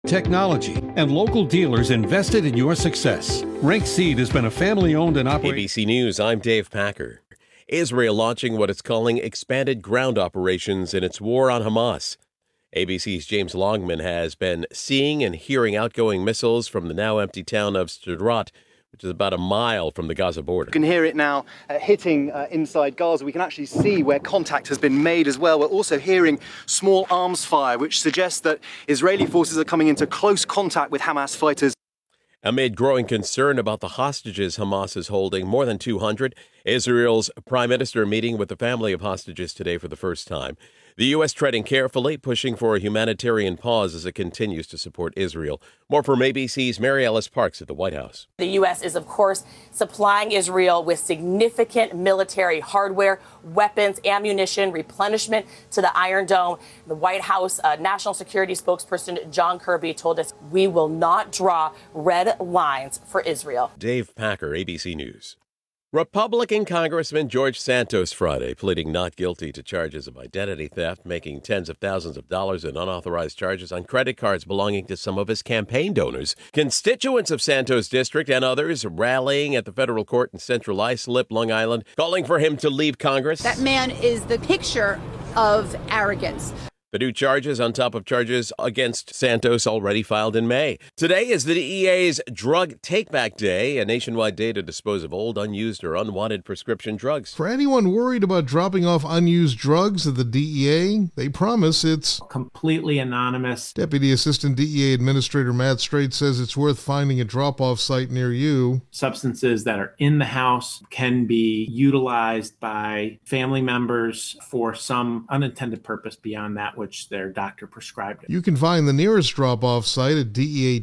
technology, and local dealers invested in your success. Rank Seed has been a family-owned and operated... ABC News, I'm Dave Packer. Israel launching what it's calling expanded ground operations in its war on Hamas. ABC's James Longman has been seeing and hearing outgoing missiles from the now empty town of Sderot, which is about a mile from the Gaza border. You can hear it now hitting inside Gaza. We can actually see where contact has been made as well. We're also hearing small arms fire, which suggests that Israeli forces are coming into close contact with Hamas fighters. Amid growing concern about the hostages Hamas is holding, more than 200, Israel's prime minister meeting with the family of hostages today for the first time. The U.S. treading carefully, pushing for a humanitarian pause as it continues to support Israel. More from ABC's Mary Ellis Parks at the White House. The U.S. is, of course, supplying Israel with significant military hardware, weapons, ammunition, replenishment to the Iron Dome. The White House National Security spokesperson John Kirby told us we will not draw red lines for Israel. Dave Packer, ABC News. Republican Congressman George Santos Friday pleading not guilty to charges of identity theft, making tens of thousands of dollars in unauthorized charges on credit cards belonging to some of his campaign donors. Constituents of Santos District and others rallying at the federal court in Central Islip, Long Island, calling for him to leave Congress. That man is the picture of arrogance. The new charges on top of charges against Santos already filed in May. Today is the DEA's Drug Take-Back Day, a nationwide day to dispose of old, unused, or unwanted prescription drugs. For anyone worried about dropping off unused drugs at the DEA, they promise it's completely anonymous. Deputy Assistant DEA Administrator Matt Strait says it's worth finding a drop-off site near you. Substances that are in the house can be utilized by family members for some unintended purpose beyond that which their doctor prescribed it. You can find the nearest drop-off site at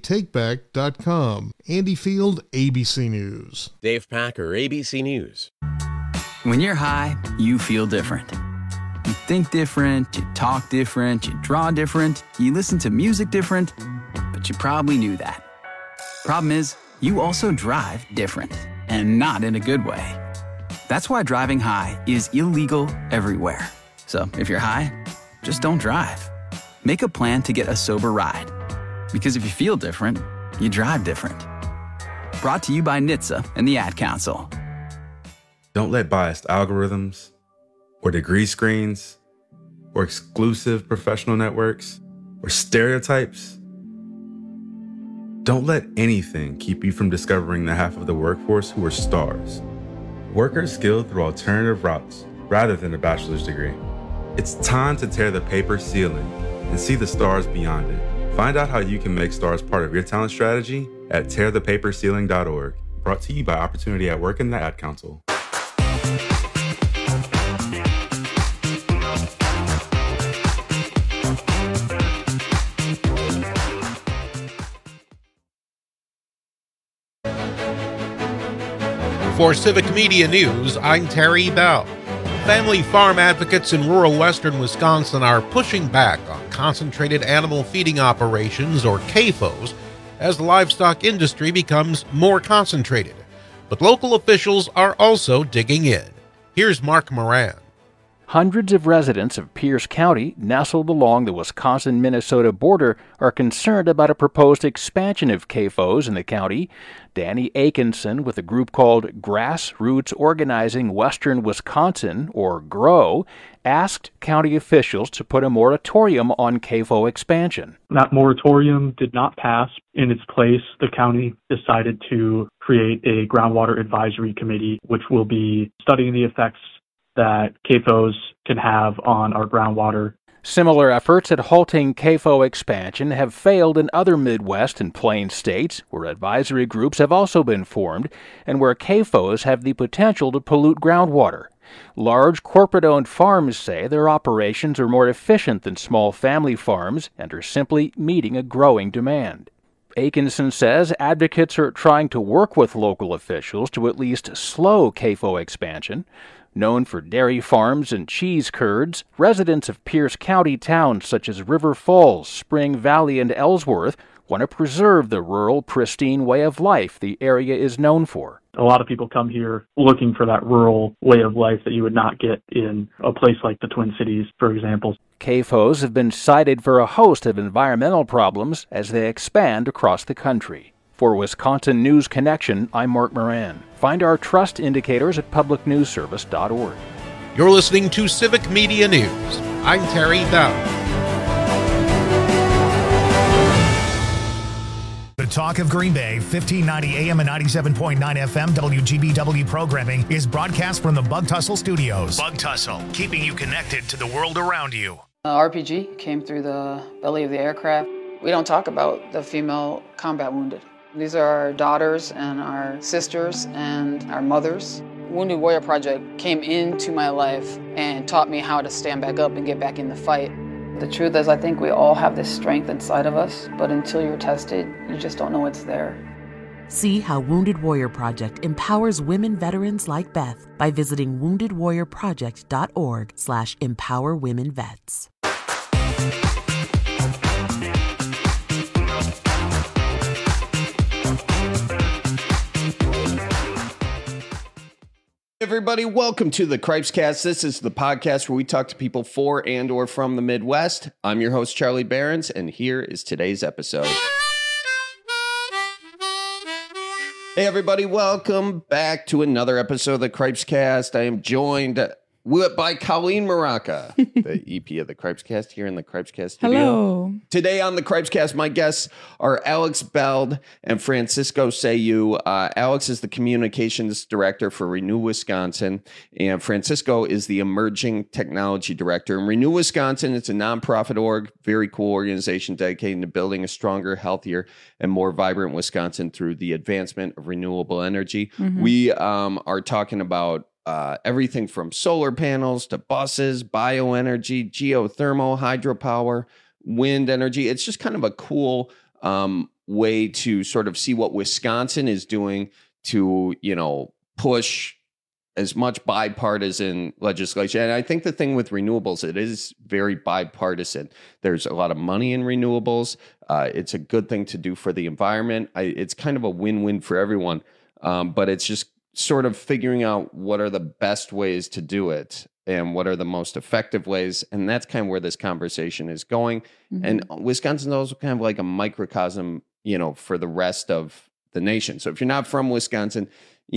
deatakeback.com. Andy Field, ABC News. Dave Packer, ABC News. When you're high, you feel different. You think different, you talk different, you draw different, you listen to music different, but you probably knew that. Problem is, you also drive different, and not in a good way. That's why driving high is illegal everywhere. So if you're high, just don't drive. Make a plan to get a sober ride. Because if you feel different, you drive different. Brought to you by NHTSA and the Ad Council. Don't let biased algorithms, or degree screens, or exclusive professional networks, or stereotypes. Don't let anything keep you from discovering the half of the workforce who are stars. Workers skilled through alternative routes rather than a bachelor's degree. It's time to tear the paper ceiling and see the stars beyond it. Find out how you can make stars part of your talent strategy at tearthepaperceiling.org. Brought to you by Opportunity at Work and the Ad Council. For Civic Media News, I'm Terry Bell. Family farm advocates in rural western Wisconsin are pushing back on concentrated animal feeding operations, or CAFOs, as the livestock industry becomes more concentrated. But local officials are also digging in. Here's Mark Moran. Hundreds of residents of Pierce County, nestled along the Wisconsin-Minnesota border, are concerned about a proposed expansion of CAFOs in the county. Danny Akinson, with a group called Grassroots Organizing Western Wisconsin, or GROW, asked county officials to put a moratorium on CAFO expansion. That moratorium did not pass. In its place, the county decided to create a groundwater advisory committee, which will be studying the effects that CAFOs can have on our groundwater. Similar efforts at halting CAFO expansion have failed in other Midwest and Plains states, where advisory groups have also been formed, and where CAFOs have the potential to pollute groundwater. Large corporate-owned farms say their operations are more efficient than small family farms and are simply meeting a growing demand. Akinson says advocates are trying to work with local officials to at least slow CAFO expansion. Known for dairy farms and cheese curds, residents of Pierce County towns such as River Falls, Spring Valley, and Ellsworth want to preserve the rural, pristine way of life the area is known for. A lot of people come here looking for that rural way of life that you would not get in a place like the Twin Cities, for example. CAFOs have been cited for a host of environmental problems as they expand across the country. For Wisconsin News Connection, I'm Mark Moran. Find our trust indicators at publicnewsservice.org. You're listening to Civic Media News. I'm Terry Dowd. The Talk of Green Bay, 1590 AM and 97.9 FM WGBW programming is broadcast from the Bug Tussle Studios. Bug Tussle, keeping you connected to the world around you. RPG came through the belly of the aircraft. We don't talk about the female combat wounded. These are our daughters and our sisters and our mothers. Wounded Warrior Project came into my life and taught me how to stand back up and get back in the fight. The truth is, I think we all have this strength inside of us, but until you're tested, you just don't know it's there. See how Wounded Warrior Project empowers women veterans like Beth by visiting woundedwarriorproject.org/empowerwomenvets. Everybody, welcome to the Cripescast. This is the podcast where we talk to people for and or from the Midwest. I'm your host, Charlie Behrens, and here is today's episode. Hey, everybody, welcome back to another episode of the Cripescast. I am joined by Colleen Maraca, the EP of the Cripescast, here in the Cripescast studio. Hello. Today on the Cripescast, my guests are Alex Beld and Francisco Sayu. Alex is the communications director for Renew Wisconsin, and Francisco is the emerging technology director. And Renew Wisconsin, it's a nonprofit org, very cool organization dedicated to building a stronger, healthier, and more vibrant Wisconsin through the advancement of renewable energy. Mm-hmm. We are talking about everything from solar panels to buses, bioenergy, geothermal, hydropower, wind energy. It's just kind of a cool way to sort of see what Wisconsin is doing to, push as much bipartisan legislation. And I think the thing with renewables, it is very bipartisan. There's a lot of money in renewables. It's a good thing to do for the environment. It's kind of a win-win for everyone, but it's just sort of figuring out what are the best ways to do it and what are the most effective ways. And that's kind of where this conversation is going. Mm-hmm. And Wisconsin's also kind of like a microcosm, for the rest of the nation. So if you're not from Wisconsin,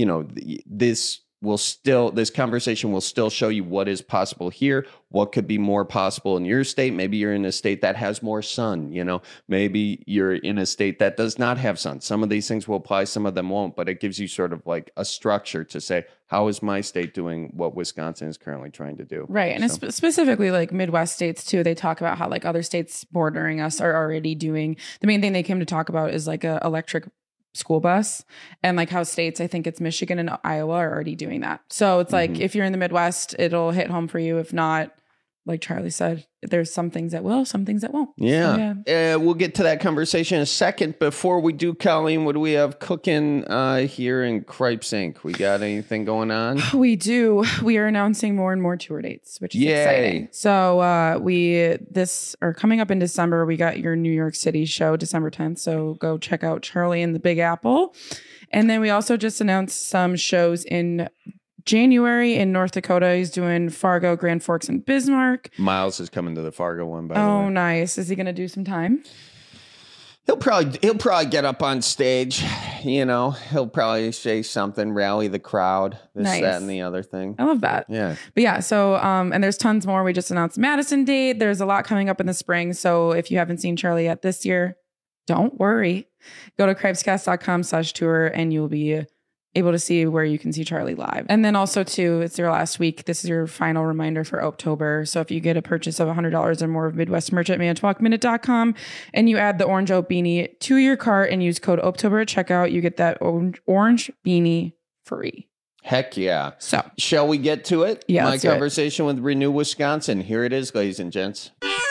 this conversation will still show you what is possible here, what could be more possible in your state. Maybe you're in a state that has more sun, maybe you're in a state that does not have sun. Some of these things will apply, some of them won't, but it gives you sort of like a structure to say, how is my state doing what Wisconsin is currently trying to do? Right. And it's specifically like Midwest states too. They talk about how like other states bordering us are already doing, the main thing they came to talk about is like a electric school bus, and like how states, I think it's Michigan and Iowa, are already doing that. So it's like, if you're in the Midwest, it'll hit home for you. If not, like Charlie said, there's some things that will, some things that won't. Yeah. So, we'll get to that conversation in a second. Before we do, Colleen, what do we have cooking here in Cripes Inc.? We got anything going on? We do. We are announcing more and more tour dates, which is exciting. So this are coming up in December. We got your New York City show, December 10th. So go check out Charlie and the Big Apple. And then we also just announced some shows in January in North Dakota. He's doing Fargo, Grand Forks, and Bismarck. Miles is coming to the Fargo one, by the way. Oh, nice. Is he going to do some time? He'll probably get up on stage. He'll probably say something, rally the crowd, this, that, and the other thing. I love that. Yeah. But yeah, so, and there's tons more. We just announced Madison date. There's a lot coming up in the spring. So if you haven't seen Charlie yet this year, don't worry. Go to cripescast.com/tour and you'll be able to see where you can see Charlie live. And then also too, it's your last week. This is your final reminder for October. So if you get a purchase of $100 or more of Midwest merch at manitowocminute.com and you add the Orange Oak beanie to your cart and use code October at checkout, you get that orange beanie free. Heck yeah. So shall we get to it? Yeah. My conversation with Renew Wisconsin. Here it is, ladies and gents.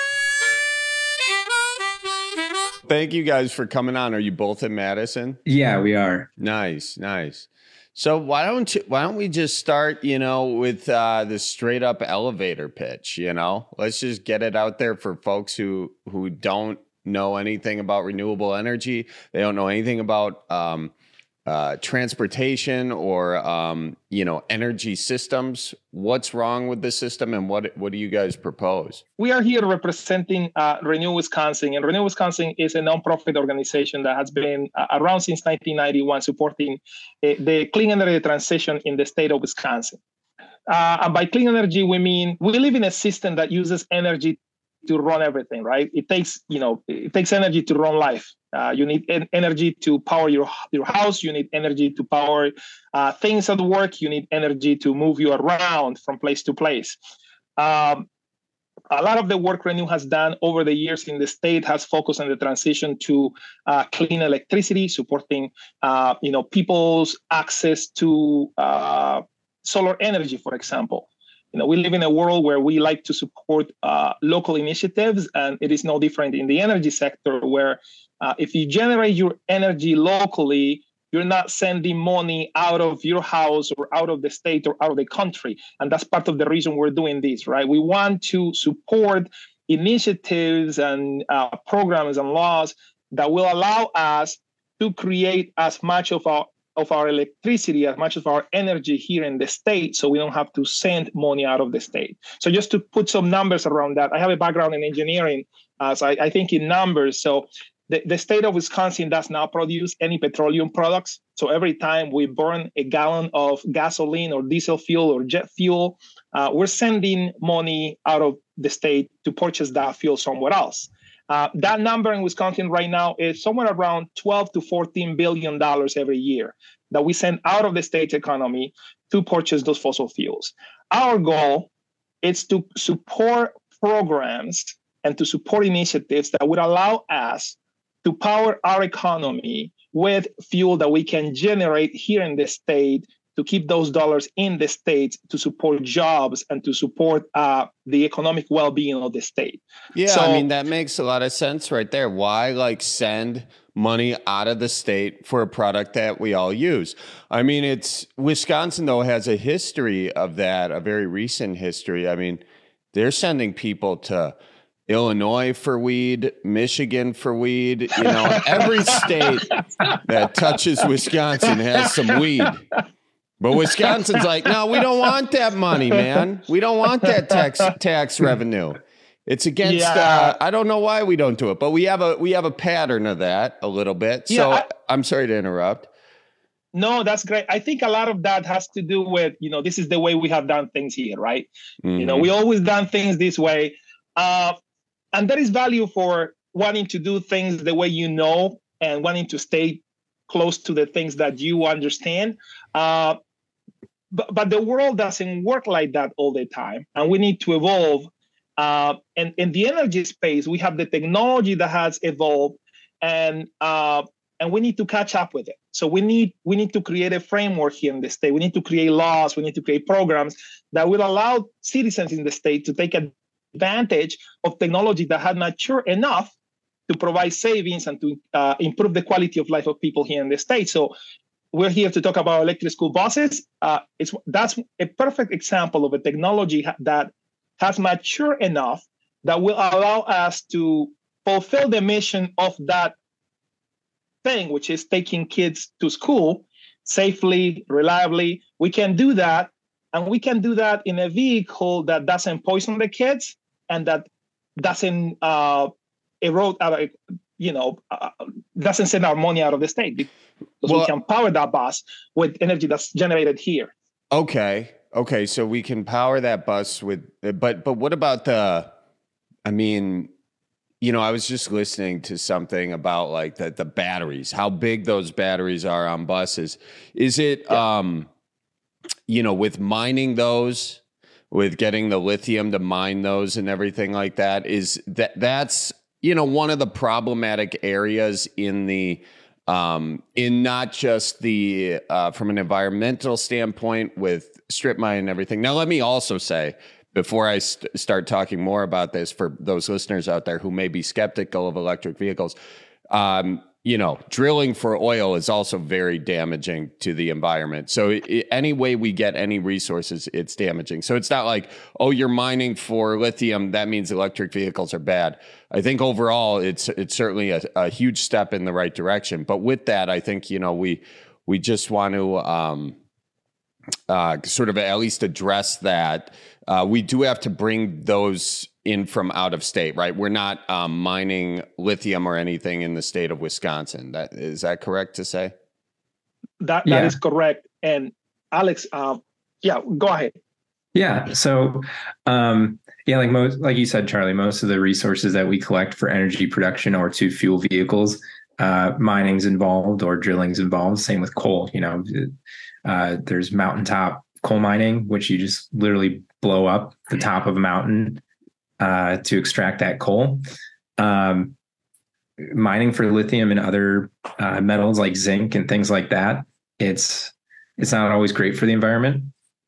Thank you guys for coming on. Are you both in Madison? Yeah, we are. Nice. So why don't we just start, with the straight up elevator pitch, Let's just get it out there for folks who don't know anything about renewable energy. They don't know anything about transportation or energy systems. What's wrong with the system, and what do you guys propose? We are here representing Renew Wisconsin, and Renew Wisconsin is a nonprofit organization that has been around since 1991, supporting the clean energy transition in the state of Wisconsin. And by clean energy, we mean we live in a system that uses energy to run everything, right? It takes energy to run life. You need energy to power your house. You need energy to power things at work. You need energy to move you around from place to place. A lot of the work Renew has done over the years in the state has focused on the transition to clean electricity, supporting people's access to solar energy, for example. We live in a world where we like to support local initiatives, and it is no different in the energy sector, where if you generate your energy locally, you're not sending money out of your house or out of the state or out of the country. And that's part of the reason we're doing this, right? We want to support initiatives and programs and laws that will allow us to create as much of our electricity, as much of our energy here in the state, so we don't have to send money out of the state. So just to put some numbers around that, I have a background in engineering, so I think in numbers. So the state of Wisconsin does not produce any petroleum products. So every time we burn a gallon of gasoline or diesel fuel or jet fuel, we're sending money out of the state to purchase that fuel somewhere else. That number in Wisconsin right now is somewhere around $12 to $14 billion every year that we send out of the state's economy to purchase those fossil fuels. Our goal is to support programs and to support initiatives that would allow us to power our economy with fuel that we can generate here in the state to keep those dollars in the state to support jobs and to support the economic well-being of the state. Yeah, so, I mean, that makes a lot of sense right there. Why send money out of the state for a product that we all use? I mean, Wisconsin, though, has a history of that, a very recent history. I mean, they're sending people to Illinois for weed, Michigan for weed. Every state that touches Wisconsin has some weed. But Wisconsin's like, no, we don't want that money, man. We don't want that tax revenue. It's against. I don't know why we don't do it, but we have a pattern of that a little bit. So I'm sorry to interrupt. No, that's great. I think a lot of that has to do with this is the way we have done things here, right? Mm-hmm. We always done things this way, and there is value for wanting to do things the way and wanting to stay close to the things that you understand. But the world doesn't work like that all the time, and we need to evolve. And in the energy space, we have the technology that has evolved, and we need to catch up with it. So we need to create a framework here in the state. We need to create laws. We need to create programs that will allow citizens in the state to take advantage of technology that had matured enough to provide savings and to improve the quality of life of people here in the state. So we're here to talk about electric school buses. That's a perfect example of a technology that has matured enough that will allow us to fulfill the mission of that thing, which is taking kids to school safely, reliably. We can do that, and we can do that in a vehicle that doesn't poison the kids and that doesn't erode our, doesn't send our money out of the state, because we can power that bus with energy that's generated here. Okay, so we can power that bus with, but what about I was just listening to something about the batteries, how big those batteries are on buses. Is it, with mining those, with getting the lithium to mine those and everything like that, that's one of the problematic areas in the, in not just the, from an environmental standpoint with strip mining and everything. Now, let me also say, before I start talking more about this, for those listeners out there who may be skeptical of electric vehicles, drilling for oil is also very damaging to the environment. So any way we get any resources, it's damaging. So it's not like, oh, you're mining for lithium, that means electric vehicles are bad. I think overall, it's certainly a huge step in the right direction. But with that, I think, we just want to sort of at least address that. We do have to bring those in from out of state, right? We're not mining lithium or anything in the state of Wisconsin. Is that correct to say? That is correct. And Alex, go ahead. Yeah. So, like you said, Charlie, most of the resources that we collect for energy production or to fuel vehicles, mining's involved or drilling's involved. Same with coal. There's mountaintop coal mining, which you just literally blow up the top of a mountain to extract that coal. Mining for lithium and other metals like zinc and things like that, it's not always great for the environment.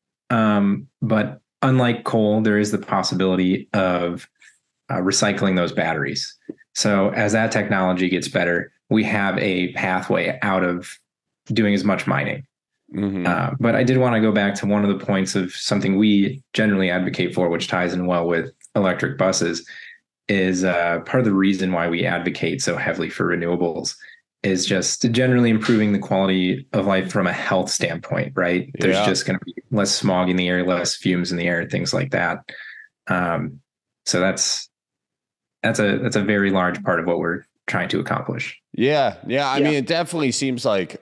But unlike coal, there is the possibility of recycling those batteries. So as that technology gets better, we have a pathway out of doing as much mining. Mm-hmm. But I did want to go back to one of the points of something we generally advocate for, which ties in well with electric buses, is part of the reason why we advocate so heavily for renewables is just generally improving the quality of life from a health standpoint, right? Yeah. There's just going to be less smog in the air, less fumes in the air, things like that. So that's a very large part of what we're trying to accomplish. Yeah. I mean, it definitely seems like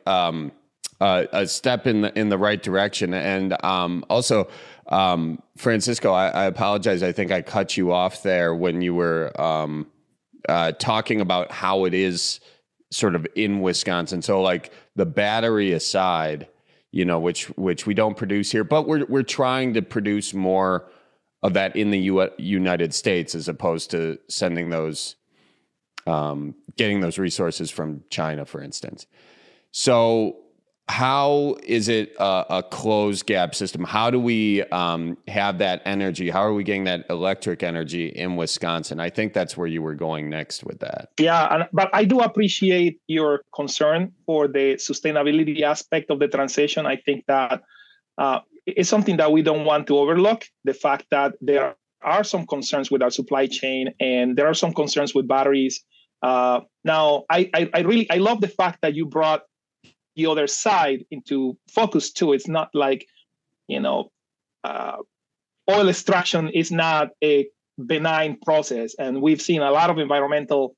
a step in the right direction. And also, Francisco, I apologize. I think I cut you off there when you were talking about how it is sort of in Wisconsin. So like the battery aside, which we don't produce here, but we're trying to produce more of that in the United States as opposed to sending those, getting those resources from China, for instance. So how is it a closed gap system? How do we have that energy? How are we getting that electric energy in Wisconsin? I think that's where you were going next with that. Yeah, but I do appreciate your concern for the sustainability aspect of the transition. I think that it's something that we don't want to overlook, the fact that there are some concerns with our supply chain and there are some concerns with batteries. Now, I love the fact that you brought the other side into focus too. It's not like, oil extraction is not a benign process. And we've seen a lot of environmental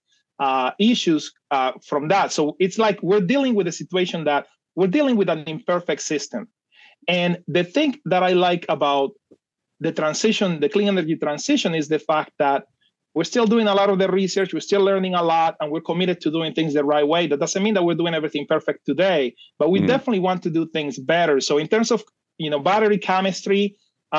issues from that. So it's like we're dealing with a situation that we're dealing with an imperfect system. And the thing that I like about the transition, the clean energy transition, is the fact that we're still doing a lot of the research, we're still learning a lot, and we're committed to doing things the right way. That doesn't mean that we're doing everything perfect today, but we definitely want to do things better. So in terms of, battery chemistry,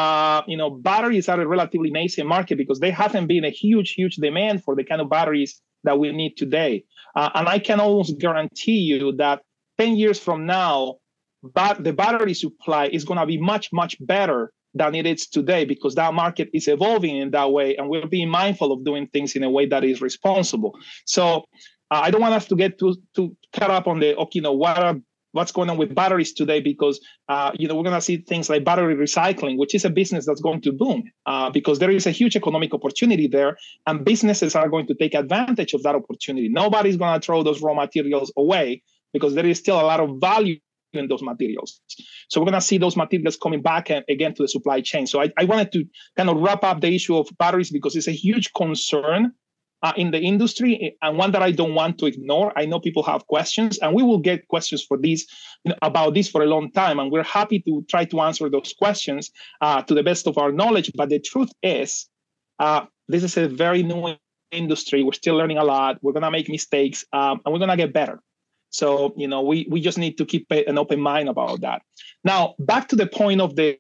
batteries are a relatively nascent market because there hasn't been a huge demand for the kind of batteries that we need today. And I can almost guarantee you that 10 years from now, the battery supply is going to be much, much better than it is today because that market is evolving in that way. And we're being mindful of doing things in a way that is responsible. So I don't want us to get too caught up on the, what's going on with batteries today because, we're going to see things like battery recycling, which is a business that's going to boom because there is a huge economic opportunity there and businesses are going to take advantage of that opportunity. Nobody's going to throw those raw materials away because there is still a lot of value in those materials. So we're going to see those materials coming back again to the supply chain. So I wanted to kind of wrap up the issue of batteries because it's a huge concern in the industry and one that I don't want to ignore. I know people have questions and we will get questions for these about this for a long time. And we're happy to try to answer those questions to the best of our knowledge. But the truth is, this is a very new industry. We're still learning a lot. We're going to make mistakes and we're going to get better. So, we just need to keep an open mind about that. Now, back to the point of the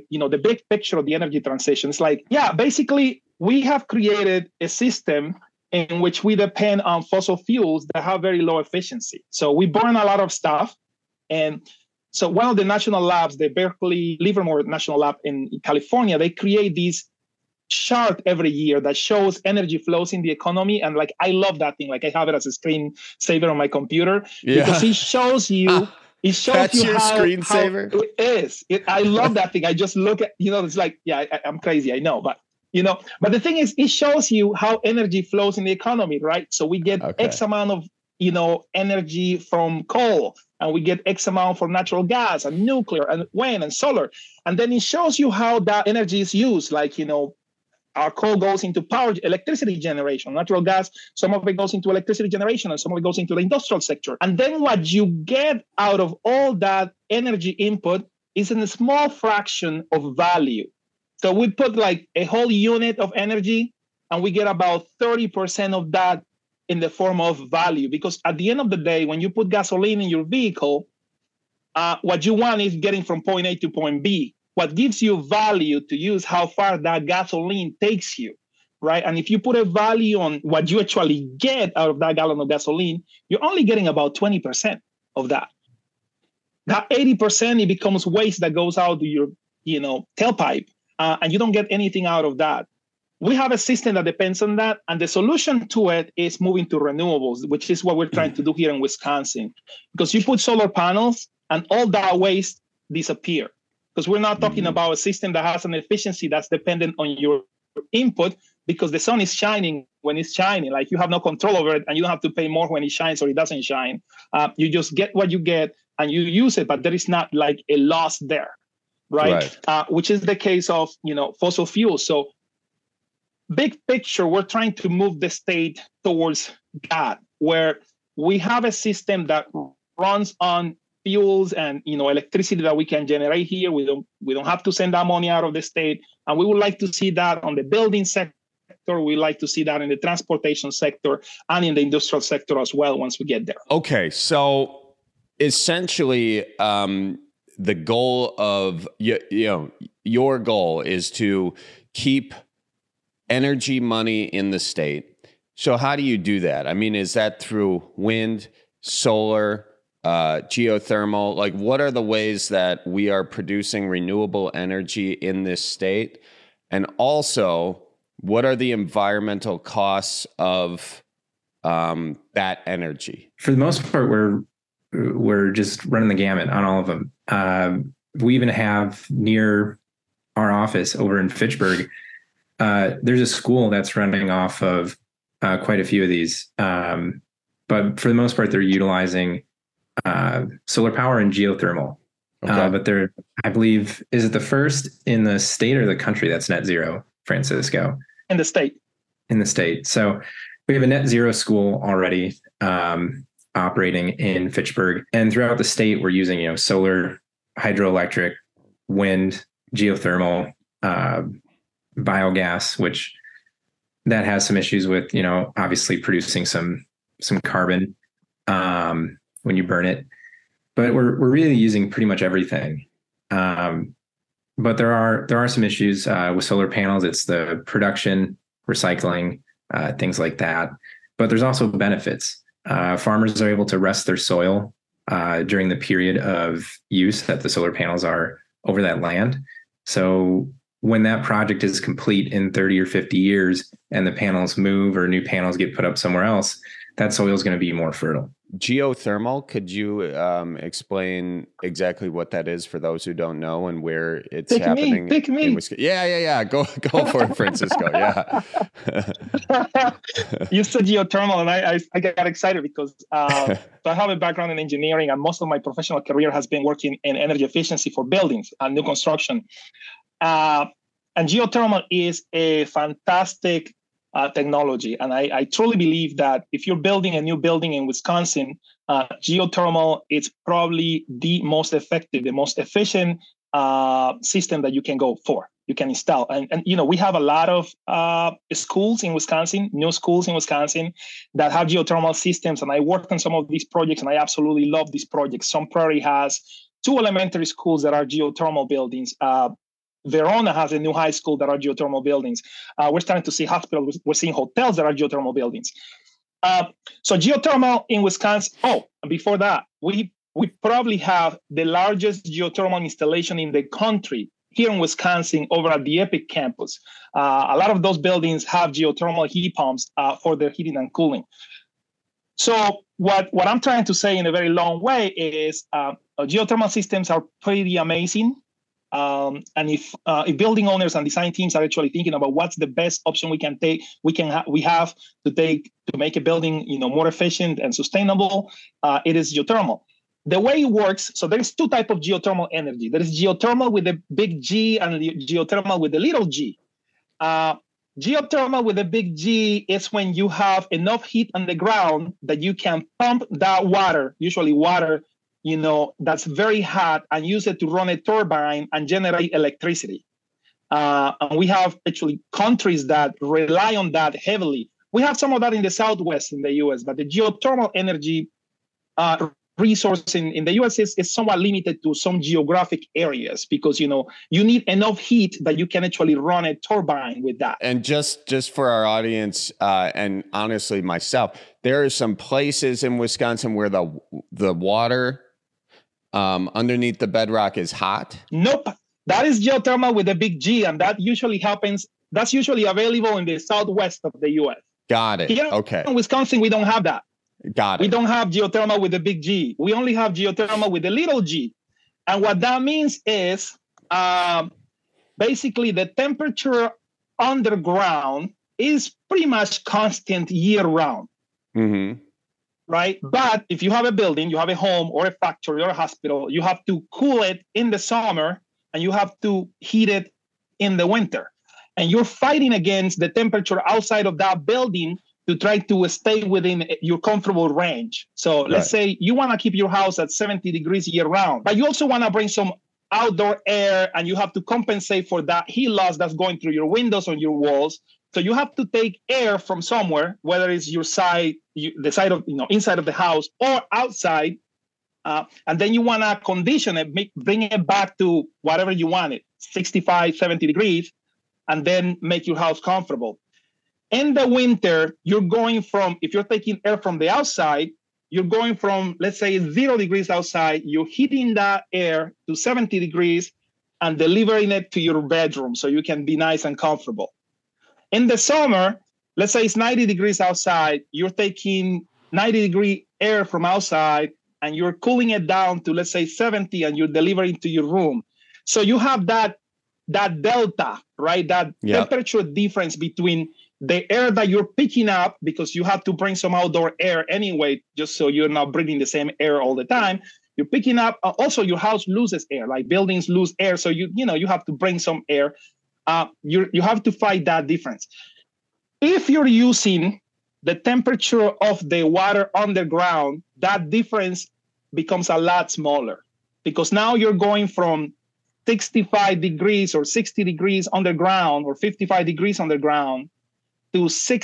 big picture of the energy transition. It's like, basically, we have created a system in which we depend on fossil fuels that have very low efficiency. So we burn a lot of stuff. And so one of the national labs, the Berkeley Livermore National Lab in California, they create these chart every year that shows energy flows in the economy. And like, I love that thing. Like, I have it as a screensaver on my computer because it shows you. It shows That's you your screensaver? how it is. I love that thing. I just look at, it's like, I'm crazy. I know, but the thing is, it shows you how energy flows in the economy, right? So we get X amount of, energy from coal, and we get X amount from natural gas and nuclear and wind and solar. And then it shows you how that energy is used. Like, our coal goes into electricity generation, natural gas, some of it goes into electricity generation, and some of it goes into the industrial sector. And then what you get out of all that energy input is in a small fraction of value. So we put like a whole unit of energy, and we get about 30% of that in the form of value. Because at the end of the day, when you put gasoline in your vehicle, what you want is getting from point A to point B. What gives you value to use how far that gasoline takes you, right? And if you put a value on what you actually get out of that gallon of gasoline, you're only getting about 20% of that. That 80%, it becomes waste that goes out to your, tailpipe, and you don't get anything out of that. We have a system that depends on that, and the solution to it is moving to renewables, which is what we're trying to do here in Wisconsin. Because you put solar panels, and all that waste disappears. Because we're not talking about a system that has an efficiency that's dependent on your input, because the sun is shining when it's shining. Like, you have no control over it, and you don't have to pay more when it shines or it doesn't shine. You just get what you get and you use it, but there is not like a loss there, right? Which is the case of, fossil fuels. So big picture, we're trying to move the state towards that, where we have a system that runs on fuels and electricity that we can generate here. We don't have to send that money out of the state, and we would like to see that on the building sector. We like to see that in the transportation sector and in the industrial sector as well once we get there. Okay, so essentially, the goal of your goal is to keep energy money in the state. So how do you do that? I mean, is that through wind, solar, geothermal? Like, what are the ways that we are producing renewable energy in this state? And also, what are the environmental costs of that energy? For the most part, we're just running the gamut on all of them. We even have near our office over in Fitchburg, there's a school that's running off of quite a few of these. But for the most part, they're utilizing solar power and geothermal. But they're, I believe, is it the first in the state or the country that's net zero, Francisco? In the state. In the state. So we have a net zero school already operating in Fitchburg. And throughout the state, we're using, solar, hydroelectric, wind, geothermal, biogas, which that has some issues with, obviously producing some carbon when you burn it. But we're really using pretty much everything. But there are some issues with solar panels. It's the production, recycling, things like that. But there's also benefits. Farmers are able to rest their soil during the period of use that the solar panels are over that land. So when that project is complete in 30 or 50 years and the panels move or new panels get put up somewhere else, that soil is going to be more fertile. Geothermal, could you explain exactly what that is for those who don't know and where it's happening? Pick me. Yeah. Go for it, Francisco. Yeah. You said geothermal, and I got excited because so I have a background in engineering, and most of my professional career has been working in energy efficiency for buildings and new construction. And geothermal is a fantastic technology. And I truly believe that if you're building a new building in Wisconsin, geothermal is probably the most effective, the most efficient system that you can go for, you can install. And we have a lot of schools in Wisconsin, new schools in Wisconsin that have geothermal systems. And I worked on some of these projects, and I absolutely love these projects. Sun Prairie has 2 elementary schools that are geothermal buildings. Verona has a new high school that are geothermal buildings. We're starting to see hospitals. We're seeing hotels that are geothermal buildings. So geothermal in Wisconsin. Oh, and before that, we probably have the largest geothermal installation in the country here in Wisconsin over at the EPIC campus. A lot of those buildings have geothermal heat pumps for their heating and cooling. So what I'm trying to say in a very long way is geothermal systems are pretty amazing. And if building owners and design teams are actually thinking about what's the best option we have to make a building, more efficient and sustainable, it is geothermal. The way it works, so there's two types of geothermal energy. There is geothermal with the big G and the geothermal with the little g. Geothermal with the big G is when you have enough heat on the ground that you can pump that water, usually water, that's very hot, and use it to run a turbine and generate electricity. And we have actually countries that rely on that heavily. We have some of that in the Southwest in the U.S., but the geothermal energy resource in the U.S. is somewhat limited to some geographic areas because, you need enough heat that you can actually run a turbine with that. And just for our audience, and honestly myself, there are some places in Wisconsin where the water underneath the bedrock is hot. Nope. That is geothermal with a big G, and that usually happens. That's usually available in the Southwest of the U.S. Got it. Here okay. In Wisconsin, we don't have that. Got it. We don't have geothermal with the big G. We only have geothermal with the little g. And what that means is basically the temperature underground is pretty much constant year round. Mm-hmm. Right? But if you have a building, you have a home or a factory or a hospital, you have to cool it in the summer and you have to heat it in the winter. And you're fighting against the temperature outside of that building to try to stay within your comfortable range. So let's say you want to keep your house at 70 degrees year round, but you also want to bring some outdoor air and you have to compensate for that heat loss that's going through your windows or your walls. So you have to take air from somewhere, whether it's your side, the side of, inside of the house or outside. And then you want to condition it, bring it back to whatever you want it, 65, 70 degrees, and then make your house comfortable. In the winter, you're going from, if you're taking air from the outside, you're going from, let's say, 0 degrees outside, you're heating that air to 70 degrees and delivering it to your bedroom so you can be nice and comfortable. In the summer, let's say it's 90 degrees outside, you're taking 90-degree air from outside and you're cooling it down to, let's say, 70 and you're delivering to your room. So you have that delta, right? That temperature difference between the air that you're picking up, because you have to bring some outdoor air anyway, just so you're not breathing the same air all the time. You're picking up, also your house loses air, like buildings lose air. So you have to bring some air. You have to fight that difference. If you're using the temperature of the water underground, that difference becomes a lot smaller because now you're going from 65 degrees or 60 degrees underground or 55 degrees underground to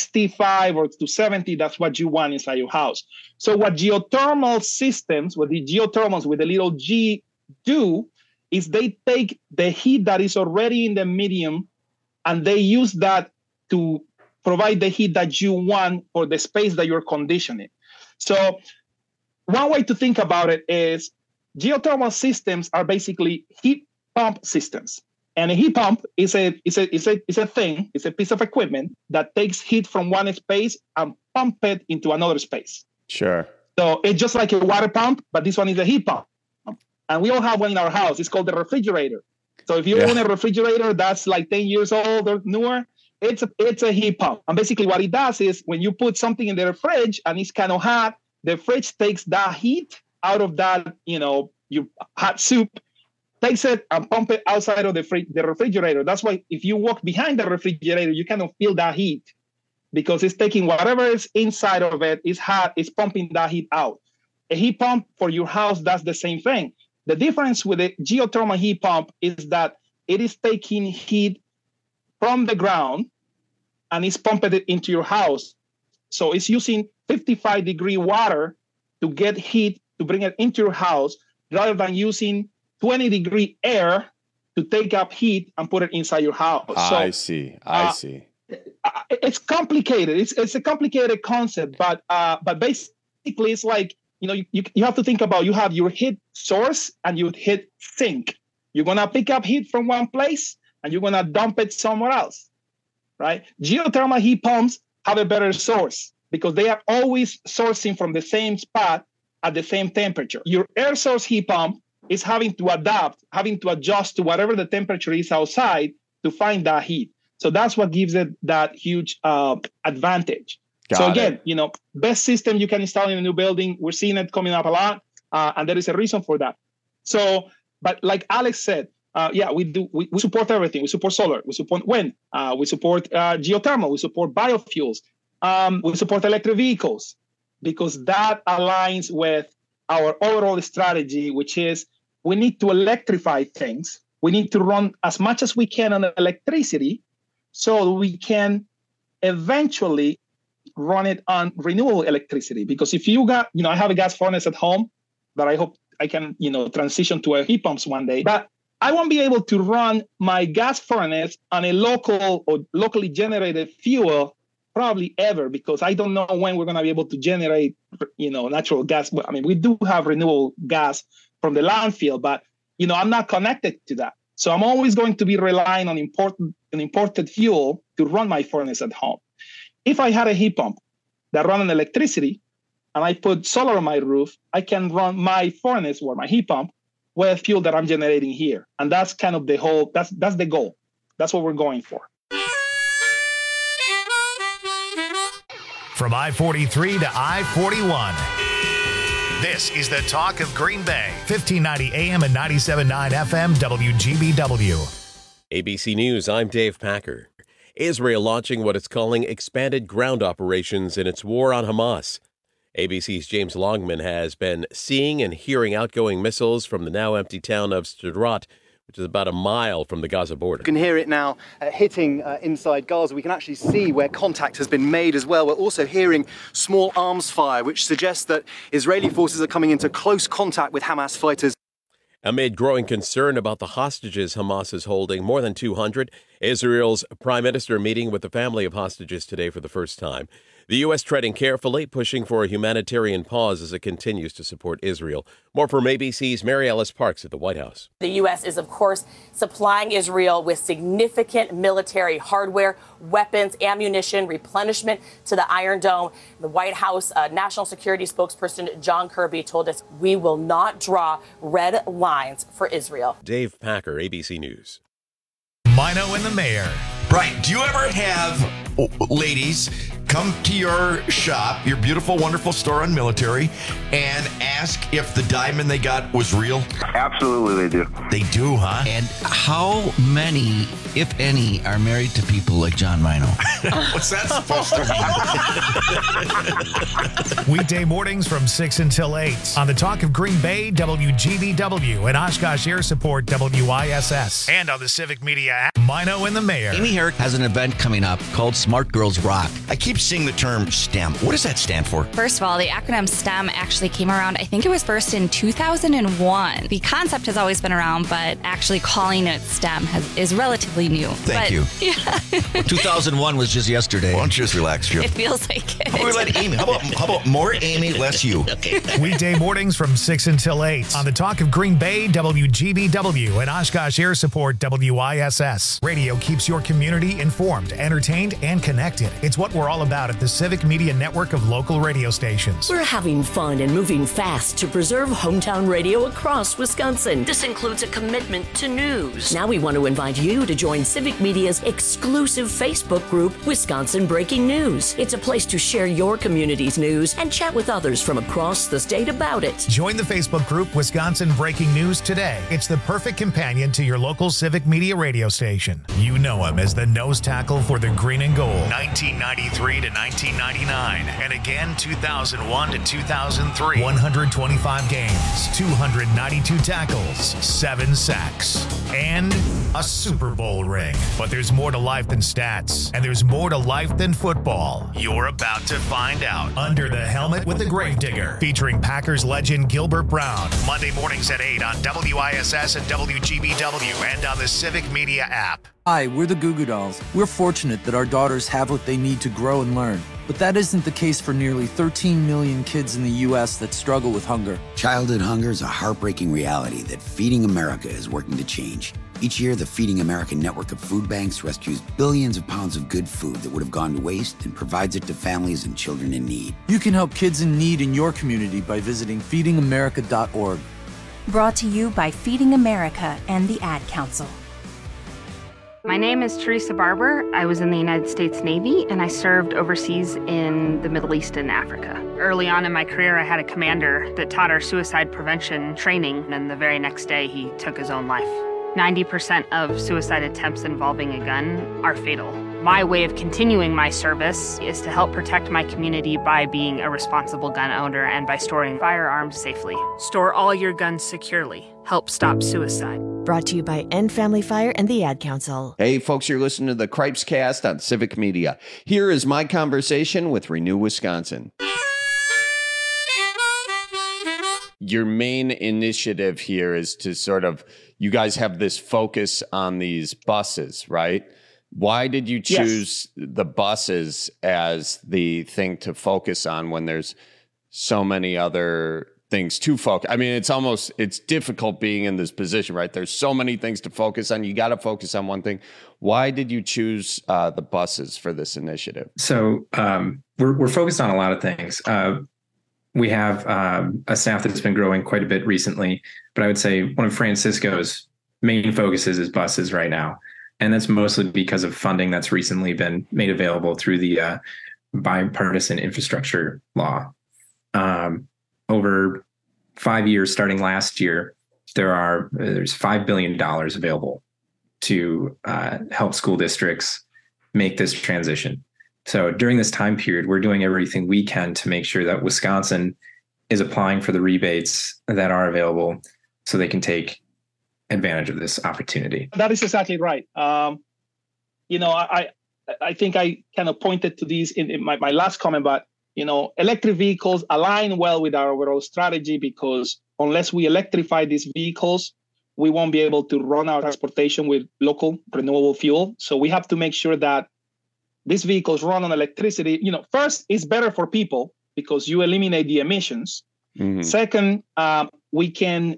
65 or to 70, that's what you want inside your house. So what geothermal systems, what the geothermals with a little g do, is they take the heat that is already in the medium and they use that to provide the heat that you want for the space that you're conditioning. So one way to think about it is geothermal systems are basically heat pump systems. And a heat pump is a thing, it's a piece of equipment that takes heat from one space and pump it into another space. Sure. So it's just like a water pump, but this one is a heat pump. And we all have one in our house. It's called the refrigerator. So if you own a refrigerator that's like 10 years old or newer, it's a heat pump. And basically what it does is when you put something in the fridge and it's kind of hot, the fridge takes that heat out of that, your hot soup, takes it and pump it outside of the refrigerator. That's why if you walk behind the refrigerator, you kind of feel that heat because it's taking whatever is inside of it is hot, it's pumping that heat out. A heat pump for your house does the same thing. The difference with a geothermal heat pump is that it is taking heat from the ground and it's pumping it into your house. So it's using 55-degree water to get heat to bring it into your house rather than using 20-degree air to take up heat and put it inside your house. So, I see. It's complicated. It's a complicated concept, but basically it's like, you have to think about, you have your heat source and your heat sink. You're going to pick up heat from one place and you're going to dump it somewhere else, right? Geothermal heat pumps have a better source because they are always sourcing from the same spot at the same temperature. Your air source heat pump is having to adapt, having to adjust to whatever the temperature is outside to find that heat. So that's what gives it that huge advantage. So again, best system you can install in a new building. We're seeing it coming up a lot, and there is a reason for that. So, but like Alex said, we support everything. We support solar. We support wind. We support geothermal. We support biofuels. We support electric vehicles because that aligns with our overall strategy, which is we need to electrify things. We need to run as much as we can on electricity so we can eventually run it on renewable electricity. Because if you got, I have a gas furnace at home that I hope I can, transition to a heat pumps one day, but I won't be able to run my gas furnace on a local or locally generated fuel probably ever, because I don't know when we're going to be able to generate, natural gas. I mean, we do have renewable gas from the landfill, but, I'm not connected to that. So I'm always going to be relying on imported fuel to run my furnace at home. If I had a heat pump that ran on electricity and I put solar on my roof, I can run my furnace or my heat pump with fuel that I'm generating here. And that's kind of that's the goal. That's what we're going for. From I-43 to I-41. This is the talk of Green Bay. 1590 AM and 97.9 FM WGBW. ABC News, I'm Dave Packer. Israel launching what it's calling expanded ground operations in its war on Hamas. ABC's James Longman has been seeing and hearing outgoing missiles from the now empty town of Sderot, which is about a mile from the Gaza border. You can hear it now hitting inside Gaza. We can actually see where contact has been made as well. We're also hearing small arms fire, which suggests that Israeli forces are coming into close contact with Hamas fighters. Amid growing concern about the hostages Hamas is holding, more than 200, Israel's prime minister meeting with the family of hostages today for the first time. The U.S. treading carefully, pushing for a humanitarian pause as it continues to support Israel. More from ABC's Mary Ellis Parks at the White House. The U.S. is, of course, supplying Israel with significant military hardware, weapons, ammunition, replenishment to the Iron Dome. The White House National Security spokesperson John Kirby told us we will not draw red lines for Israel. Dave Packer, ABC News. Mino and the Mayor. Right. Do you ever have ladies come to your shop, your beautiful, wonderful store on Military, and ask if the diamond they got was real? Absolutely, they do. They do, huh? And how many, if any, are married to people like John Mino? What's that supposed to mean? Weekday mornings from 6 until 8 on the Talk of Green Bay, WGBW, and Oshkosh Air Support, WISS, and on the Civic Media app, Mino and the Mayor. Amy Herrick has an event coming up called Smart Girls Rock. I keep seeing the term STEM. What does that stand for? First of all, the acronym STEM actually came around, I think it was first in 2001. The concept has always been around, but actually calling it STEM is relatively new. Thank you. Yeah. Well, 2001 was just yesterday. Why don't you just relax, Jim? It feels like it. How about we let Amy? How about more Amy, less you? Okay. Weekday mornings from 6 until 8 on the Talk of Green Bay, WGBW, and Oshkosh Air Support, WISS. Radio keeps your community informed, entertained, and connected. It's what we're all about at the Civic Media Network of local radio stations. We're having fun and moving fast to preserve hometown radio across Wisconsin. This includes a commitment to news. Now we want to invite you to join Civic Media's exclusive Facebook group, Wisconsin Breaking News. It's a place to share your community's news and chat with others from across the state about it. Join the Facebook group Wisconsin Breaking News today. It's the perfect companion to your local Civic Media radio station. You know him as the nose tackle for the green and gold. 1993 to 1999, and again 2001 to 2003. 125 games, 292 tackles, 7 sacks, and a Super Bowl ring. But there's more to life than stats, and there's more to life than football. You're about to find out. Under the Helmet with the Gravedigger, featuring Packers legend Gilbert Brown. Monday mornings at 8 on WISS and WGBW, and on the Civic Media app. Hi, we're the Goo Goo Dolls. We're fortunate that our daughters have what they need to grow and learn. But that isn't the case for nearly 13 million kids in the U.S. that struggle with hunger. Childhood hunger is a heartbreaking reality that Feeding America is working to change. Each year, the Feeding America network of food banks rescues billions of pounds of good food that would have gone to waste and provides it to families and children in need. You can help kids in need in your community by visiting feedingamerica.org. Brought to you by Feeding America and the Ad Council. My name is Teresa Barber. I was in the United States Navy, and I served overseas in the Middle East and Africa. Early on in my career, I had a commander that taught our suicide prevention training, and the very next day, he took his own life. 90% of suicide attempts involving a gun are fatal. My way of continuing my service is to help protect my community by being a responsible gun owner and by storing firearms safely. Store all your guns securely. Help stop suicide. Brought to you by End Family Fire and the Ad Council. Hey, folks, you're listening to the Cripes Cast on Civic Media. Here is my conversation with Renew Wisconsin. Your main initiative here is to sort of, you guys have this focus on these buses, right? Why did you choose the buses as the thing to focus on when there's so many other things to focus? I mean, it's difficult being in this position, right? There's so many things to focus on. You got to focus on one thing. Why did you choose the buses for this initiative? So we're focused on a lot of things. We have a staff that's been growing quite a bit recently, but I would say one of Francisco's main focuses is buses right now. And that's mostly because of funding that's recently been made available through the bipartisan infrastructure law. Over 5 years, starting last year, there's $5 billion available to help school districts make this transition. So during this time period, we're doing everything we can to make sure that Wisconsin is applying for the rebates that are available so they can take advantage of this opportunity. That is exactly right. I think I kind of pointed to these in my last comment, but electric vehicles align well with our overall strategy because unless we electrify these vehicles, we won't be able to run our transportation with local renewable fuel. So we have to make sure that these vehicles run on electricity. First, it's better for people because you eliminate the emissions. Mm-hmm. Second, we can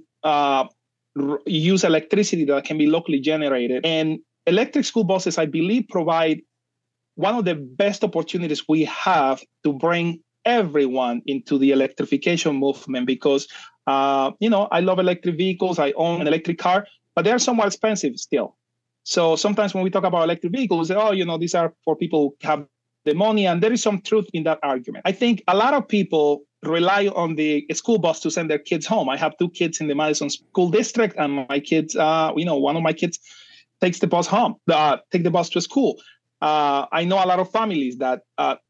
use electricity that can be locally generated. And electric school buses, I believe, provide one of the best opportunities we have to bring everyone into the electrification movement because, I love electric vehicles. I own an electric car, but they're somewhat expensive still. So sometimes when we talk about electric vehicles, we say, these are for people who have the money. And there is some truth in that argument. I think a lot of people rely on the school bus to send their kids home. I have 2 kids in the Madison School District, and my kids, one of my kids takes the bus home, take the bus to school. I know a lot of families that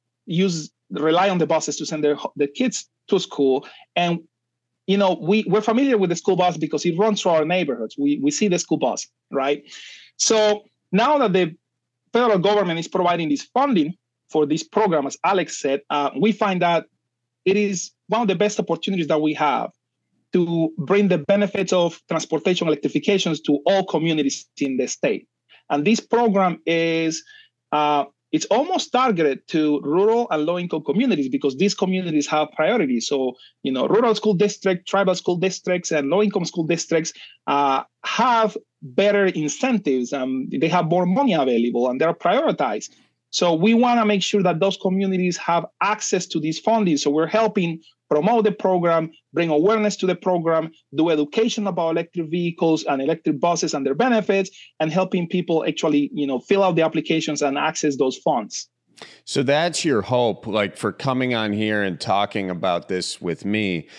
rely on the buses to send their kids to school. And, we're familiar with the school bus because it runs through our neighborhoods. We see the school bus, right? So now that the federal government is providing this funding for this program, as Alex said, we find that it is one of the best opportunities that we have to bring the benefits of transportation electrifications to all communities in the state. And this program is it's almost targeted to rural and low-income communities because these communities have priorities. So, rural school districts, tribal school districts, and low-income school districts have better incentives. They have more money available, and they're prioritized. So we want to make sure that those communities have access to these funding. So we're helping promote the program, bring awareness to the program, do education about electric vehicles and electric buses and their benefits, and helping people actually, fill out the applications and access those funds. So that's your hope, like for coming on here and talking about this with me,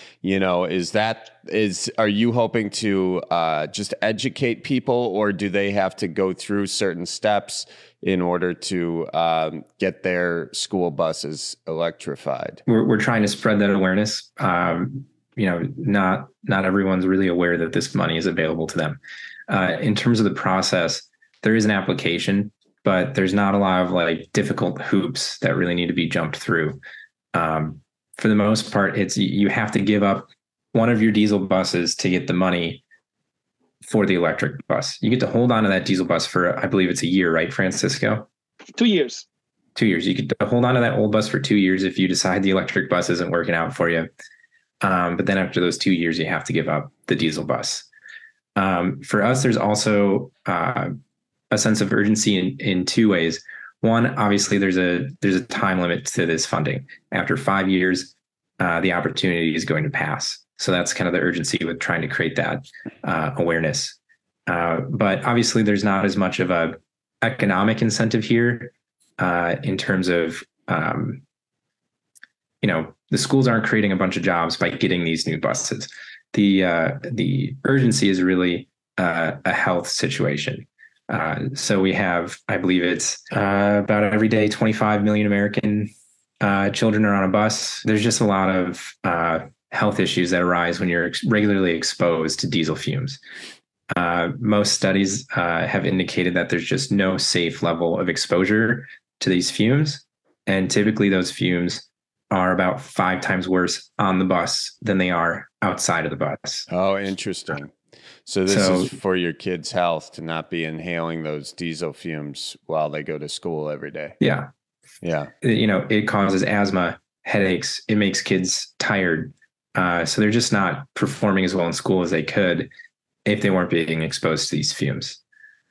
are you hoping to just educate people, or do they have to go through certain steps in order to get their school buses electrified? We're trying to spread that awareness. Not everyone's really aware that this money is available to them. In terms of the process, there is an application, but there's not a lot of difficult hoops that really need to be jumped through. For the most part, you have to give up one of your diesel buses to get the money for the electric bus. You get to hold on to that diesel bus for, I believe it's a year, right, Francisco? 2 years. 2 years. You could hold on to that old bus for 2 years if you decide the electric bus isn't working out for you. But then after those 2 years, you have to give up the diesel bus. For us, there's also a sense of urgency in two ways. One, obviously, there's a time limit to this funding. After 5 years, the opportunity is going to pass. So that's kind of the urgency with trying to create that awareness. But obviously, there's not as much of a economic incentive here in terms of, the schools aren't creating a bunch of jobs by getting these new buses. The urgency is really a health situation. So we have, I believe it's about every day, 25 million American children are on a bus. There's just a lot of health issues that arise when you're regularly exposed to diesel fumes. Most studies have indicated that there's just no safe level of exposure to these fumes. And typically those fumes are about 5 times worse on the bus than they are outside of the bus. Oh, interesting. So this is for your kids' health to not be inhaling those diesel fumes while they go to school every day. Yeah. Yeah. It causes asthma, headaches. It makes kids tired. So they're just not performing as well in school as they could if they weren't being exposed to these fumes.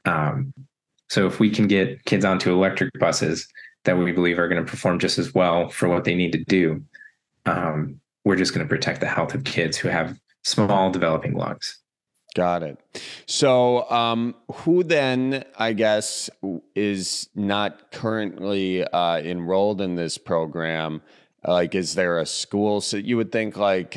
So if we can get kids onto electric buses that we believe are going to perform just as well for what they need to do, we're just going to protect the health of kids who have small developing lungs. Got it. So who then, I guess, is not currently enrolled in this program? Like, is there a school? So you would think like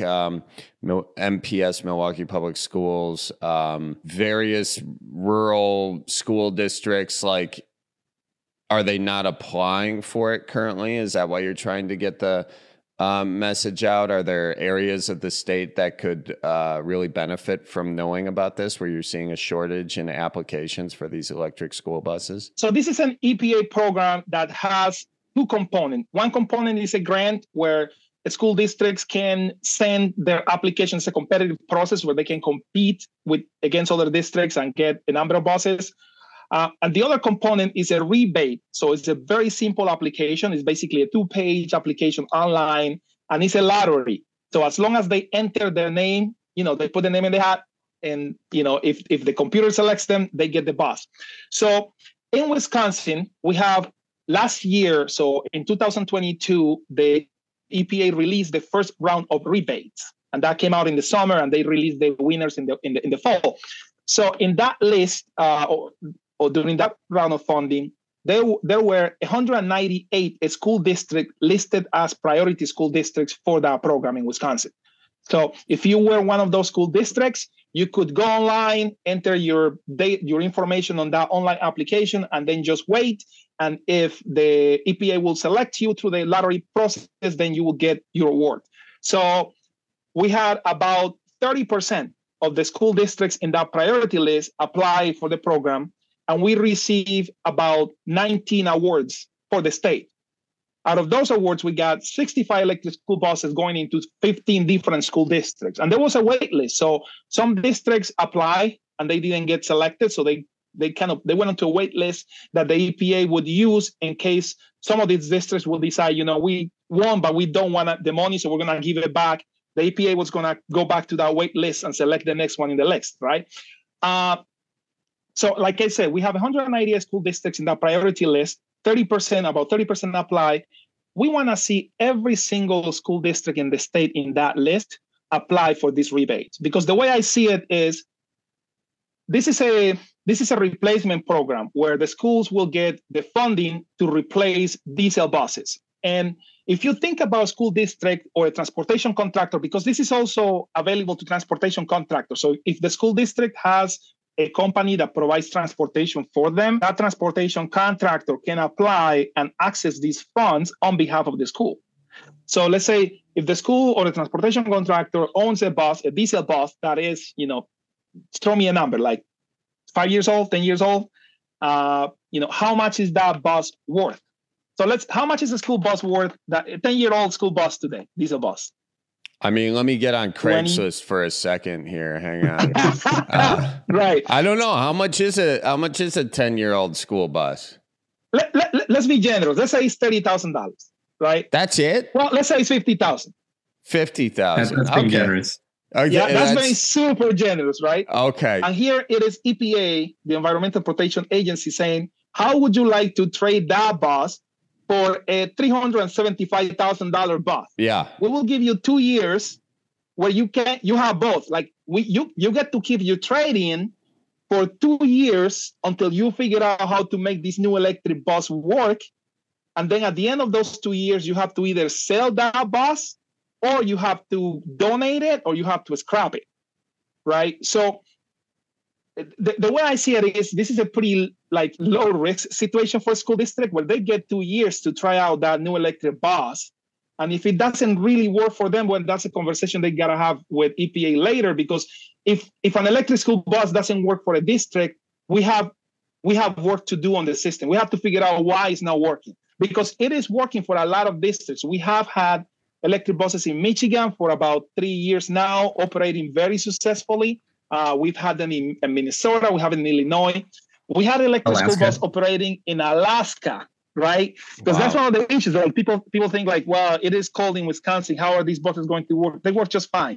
MPS, Milwaukee Public Schools, various rural school districts, like, are they not applying for it currently? Is that why you're trying to get the message out? Are there areas of the state that could really benefit from knowing about this, where you're seeing a shortage in applications for these electric school buses? So this is an EPA program that has 2 components. One component is a grant where school districts can send their applications, a competitive process where they can compete against other districts and get a number of buses. And the other component is a rebate. So it's a very simple application. It's basically a 2-page application online, and it's a lottery. So as long as they enter their name, they put the name in the hat, and if the computer selects them, they get the bus. So in Wisconsin, we have last year, so in 2022, the EPA released the first round of rebates, and that came out in the summer, and they released the winners in the fall. So in that list, or during that round of funding, there were 198 school districts listed as priority school districts for that program in Wisconsin. So if you were one of those school districts, you could go online, enter your information on that online application, and then just wait. And if the EPA will select you through the lottery process, then you will get your award. So we had about 30% of the school districts in that priority list apply for the program, and we received about 19 awards for the state. Out of those awards, we got 65 electric school buses going into 15 different school districts. And there was a wait list. So some districts apply and they didn't get selected. So they went onto a wait list that the EPA would use in case some of these districts will decide, we won, but we don't want the money, so we're going to give it back. The EPA was going to go back to that wait list and select the next one in the list, right? So like I said, we have 190 school districts in that priority list. About 30% apply. We want to see every single school district in the state in that list apply for these rebates. Because the way I see it is, this is a replacement program where the schools will get the funding to replace diesel buses. And if you think about a school district or a transportation contractor, because this is also available to transportation contractors. So if the school district has a company that provides transportation for them, that transportation contractor can apply and access these funds on behalf of the school. So let's say if the school or the transportation contractor owns a diesel bus that is, throw me a number, like 5 years old, 10 years old, how much is that bus worth? So how much is a school bus worth, that a 10-year-old school bus today, diesel bus? I mean, let me get on Craigslist for a second here. Hang on. Right. I don't know. How much is a 10-year-old school bus? let's be generous. Let's say it's $30,000, right? That's it? Well, let's say it's $50,000. $50,000. That's being generous. Okay, yeah, that's being super generous, right? Okay. And here it is EPA, the Environmental Protection Agency, saying, how would you like to trade that bus for a $375,000 bus? Yeah. We will give you 2 years where you have both. Like you get to keep your trade-in for 2 years until you figure out how to make this new electric bus work. And then at the end of those 2 years, you have to either sell that bus, or you have to donate it, or you have to scrap it, right? So the way I see it is this is a pretty like low risk situation for a school district where they get 2 years to try out that new electric bus. And if it doesn't really work for them, well, that's a conversation they gotta have with EPA later, because if an electric school bus doesn't work for a district, we have work to do on the system. We have to figure out why it's not working, because it is working for a lot of districts. We have had electric buses in Michigan for about 3 years now, operating very successfully. We've had them in Minnesota. We have them in Illinois. We had electric school bus operating in Alaska, right? Because that's one of the issues. Like people think like, well, it is cold in Wisconsin. How are these buses going to work? They work just fine.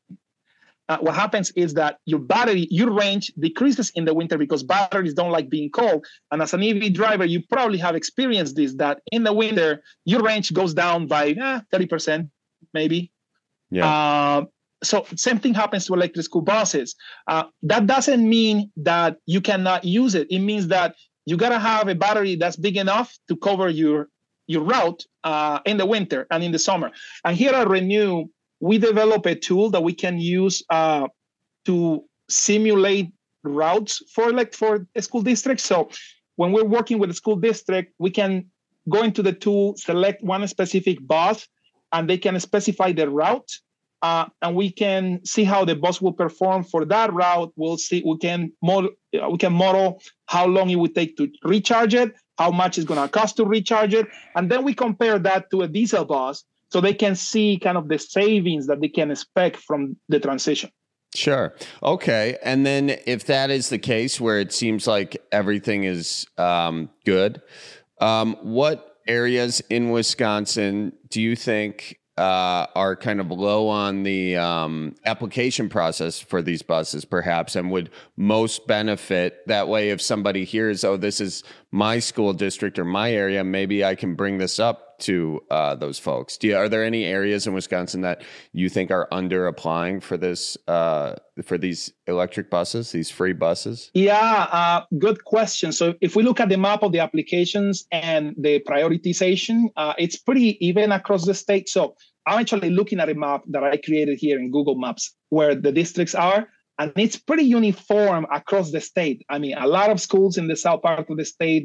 What happens is that your range decreases in the winter because batteries don't like being cold. And as an EV driver, you probably have experienced this, that in the winter, your range goes down by 30%, maybe. Yeah. So same thing happens to electric school buses. That doesn't mean that you cannot use it. It means that you got to have a battery that's big enough to cover your route in the winter and in the summer. And here at Renew, we develop a tool that we can use to simulate routes for a school district. So when we're working with a school district, we can go into the tool, select one specific bus, and they can specify the route. And we can see how the bus will perform for that route. We can model how long it would take to recharge it, how much it's going to cost to recharge it, and then we compare that to a diesel bus, so they can see kind of the savings that they can expect from the transition. Sure. Okay. And then if that is the case, where it seems like everything is good, what areas in Wisconsin do you think are kind of low on the application process for these buses, perhaps, and would most benefit? That way, if somebody hears, oh, this is my school district or my area, maybe I can bring this up to those folks. Are there any areas in Wisconsin that you think are under applying for this, for these electric buses, these free buses? Yeah, good question. So if we look at the map of the applications and the prioritization, it's pretty even across the state. So I'm actually looking at a map that I created here in Google Maps where the districts are, and it's pretty uniform across the state. I mean, a lot of schools in the south part of the state,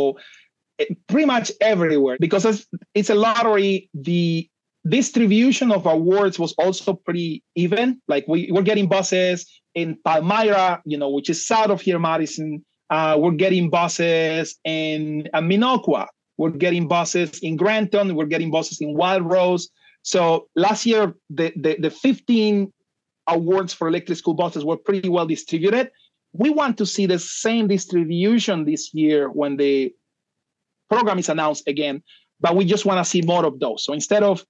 pretty much everywhere, because it's a lottery. The distribution of awards was also pretty even. Like we're getting buses in Palmyra, which is south of here, Madison. We're getting buses in Minocqua. We're getting buses in Granton. We're getting buses in Wild Rose. So last year, the 15 awards for electric school buses were pretty well distributed. We want to see the same distribution this year when the program is announced again, but we just want to see more of those. So instead of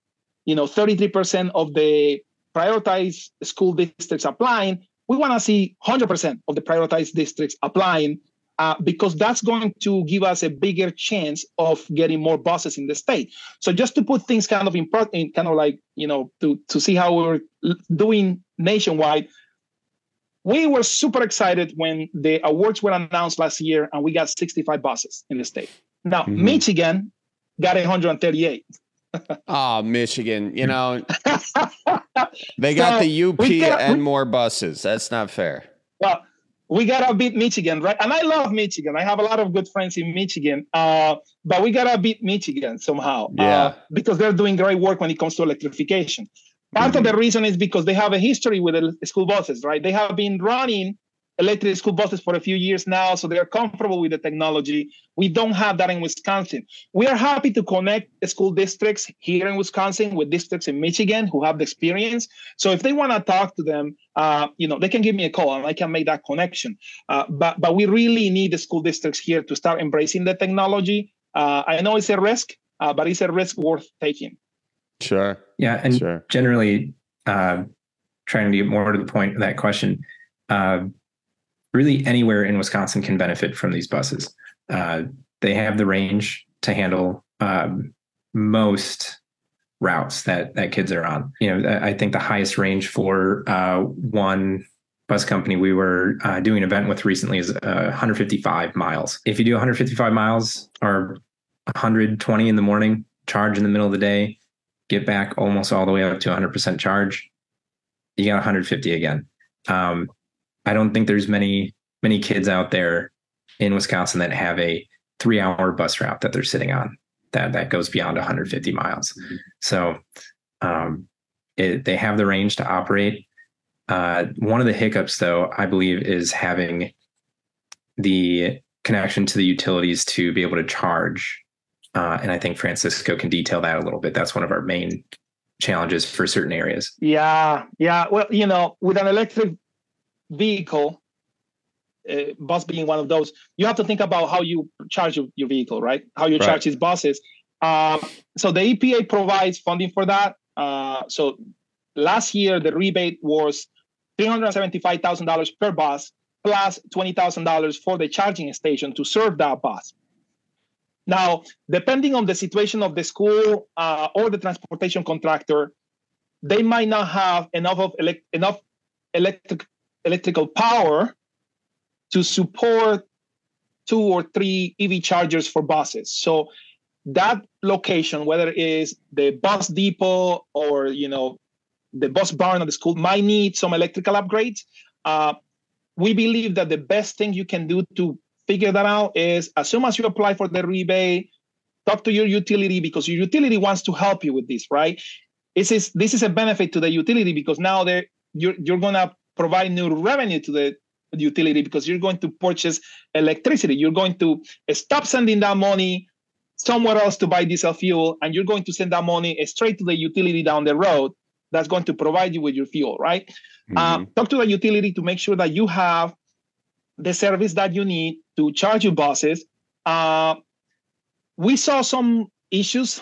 33% of the prioritized school districts applying, we want to see 100% of the prioritized districts applying, because that's going to give us a bigger chance of getting more buses in the state. So just to put things kind of to see how we're doing nationwide, we were super excited when the awards were announced last year, and we got 65 buses in the state. Now, Michigan got 138. Oh, Michigan, they got the UP and more buses. That's not fair. Well, we got to beat Michigan, right? And I love Michigan. I have a lot of good friends in Michigan, but we got to beat Michigan somehow, because they're doing great work when it comes to electrification. Part of the reason is because they have a history with the school buses, right? They have been running electric school buses for a few years now, so they're comfortable with the technology. We don't have that in Wisconsin. We are happy to connect school districts here in Wisconsin with districts in Michigan who have the experience. So if they want to talk to them, they can give me a call and I can make that connection. But we really need the school districts here to start embracing the technology. I know it's a risk, but it's a risk worth taking. Sure. Yeah, and generally, trying to get more to the point of that question, really anywhere in Wisconsin can benefit from these buses. They have the range to handle most routes that kids are on. I think the highest range for one bus company we were doing an event with recently is 155 miles. If you do 155 miles or 120 in the morning, charge in the middle of the day, get back almost all the way up to 100% charge, you got 150 again. I don't think there's many kids out there in Wisconsin that have a 3-hour bus route that they're sitting on that goes beyond 150 miles. So they have the range to operate. One of the hiccups, though, I believe, is having the connection to the utilities to be able to charge. And I think Francisco can detail that a little bit. That's one of our main challenges for certain areas. Yeah. Well, with an electric vehicle, bus being one of those, you have to think about how you charge your vehicle, right? How you charge these buses. So the EPA provides funding for that. So last year, the rebate was $375,000 per bus, plus $20,000 for the charging station to serve that bus. Now, depending on the situation of the school or the transportation contractor, they might not have enough electrical power to support 2 or 3 EV chargers for buses. So that location, whether it is the bus depot or the bus barn of the school, might need some electrical upgrades. We believe that the best thing you can do to figure that out is, as soon as you apply for the rebate, talk to your utility, because your utility wants to help you with this, right? This is a benefit to the utility, because now you're going to provide new revenue to the utility, because you're going to purchase electricity. You're going to stop sending that money somewhere else to buy diesel fuel, and you're going to send that money straight to the utility down the road that's going to provide you with your fuel, right? Mm-hmm. Talk to the utility to make sure that you have the service that you need to charge your buses. We saw some issues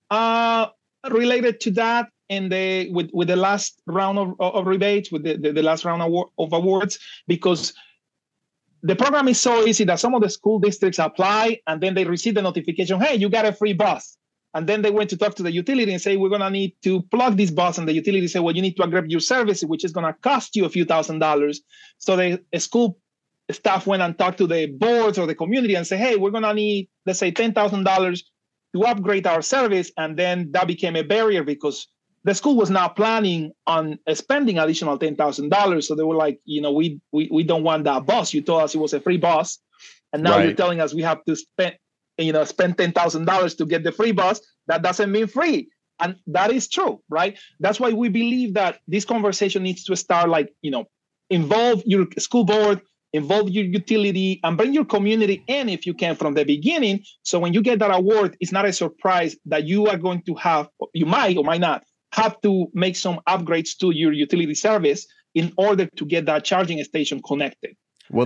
related to that with the last round of rebates, with the last round of awards, because the program is so easy that some of the school districts apply and then they receive the notification, hey, you got a free bus. And then they went to talk to the utility and say, we're going to need to plug this bus. And the utility said, well, you need to upgrade your service, which is going to cost you a few $1,000s. So the school staff went and talked to the boards or the community and say, hey, we're going to need, let's say, $10,000 to upgrade our service. And then that became a barrier because the school was not planning on spending additional $10,000. So they were like, we don't want that bus. You told us it was a free bus. And now you're telling us we have to spend $10,000 to get the free bus. That doesn't mean free. And that is true, right? That's why we believe that this conversation needs to start involve your school board, involve your utility, and bring your community in if you can from the beginning. So when you get that award, it's not a surprise that you are going to have, you might or might not have to make some upgrades to your utility service in order to get that charging station connected. Well,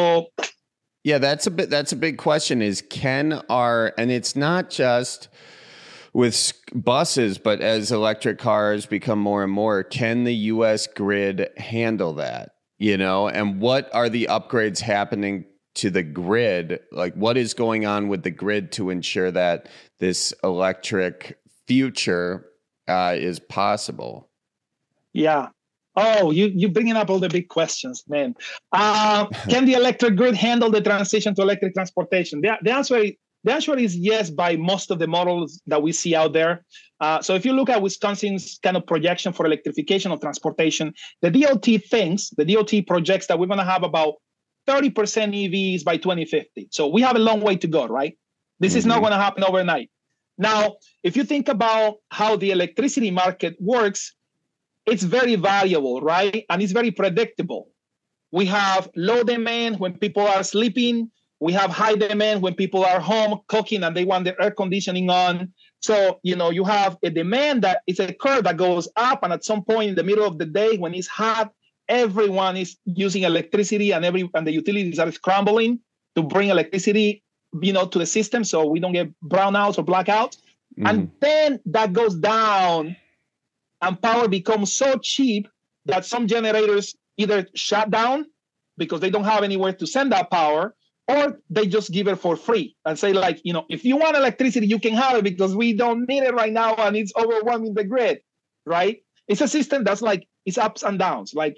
that's a big question is and it's not just with buses, but as electric cars become more and more, can the U.S. grid handle that? And what are the upgrades happening to the grid? Like, what is going on with the grid to ensure that this electric future is possible? Yeah. Oh, you're bringing up all the big questions, man. Can the electric grid handle the transition to electric transportation? The answer is yes by most of the models that we see out there. So if you look at Wisconsin's kind of projection for electrification of transportation, the DOT projects that we're going to have about 30% EVs by 2050. So we have a long way to go, right? This is not going to happen overnight. Now, if you think about how the electricity market works, it's very variable, right? And it's very predictable. We have low demand when people are sleeping. We have high demand when people are home cooking and they want their air conditioning on. So, you have a demand that is a curve that goes up, and at some point in the middle of the day when it's hot, everyone is using electricity and the utilities are scrambling to bring electricity, to the system so we don't get brownouts or blackouts. Mm-hmm. And then that goes down and power becomes so cheap that some generators either shut down because they don't have anywhere to send that power, or they just give it for free and say, like, if you want electricity, you can have it because we don't need it right now and it's overwhelming the grid, right? It's a system that's like, it's ups and downs. Like,